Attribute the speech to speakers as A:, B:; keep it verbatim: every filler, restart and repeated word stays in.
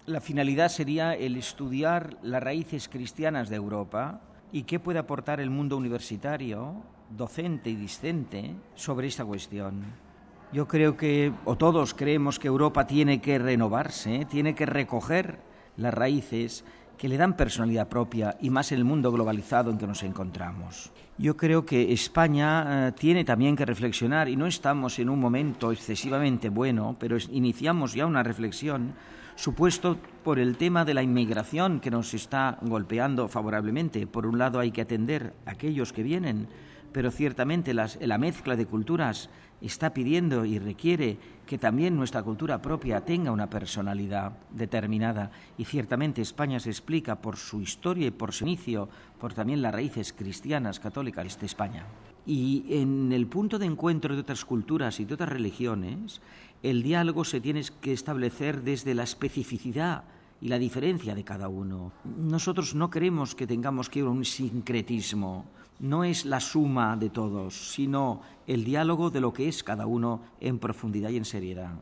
A: La finalidad sería el estudiar las raíces cristianas de Europa y qué puede aportar el mundo universitario, docente y discente sobre esta cuestión. Yo creo que, o todos creemos que Europa tiene que renovarse, tiene que recoger las raíces que le dan personalidad propia y más en el mundo globalizado en que nos encontramos. Yo creo que España eh, tiene también que reflexionar y no estamos en un momento excesivamente bueno, pero es, iniciamos ya una reflexión supuesto por el tema de la inmigración que nos está golpeando favorablemente. Por un lado hay que atender a aquellos que vienen, pero ciertamente las, la mezcla de culturas está pidiendo y requiere que también nuestra cultura propia tenga una personalidad determinada y ciertamente España se explica por su historia y por su inicio, por también las raíces cristianas, católicas de España. Y en el punto de encuentro de otras culturas y de otras religiones, el diálogo se tiene que establecer desde la especificidad y la diferencia de cada uno. Nosotros no queremos que tengamos que ir a un sincretismo, no es la suma de todos, sino el diálogo de lo que es cada uno en profundidad y en seriedad.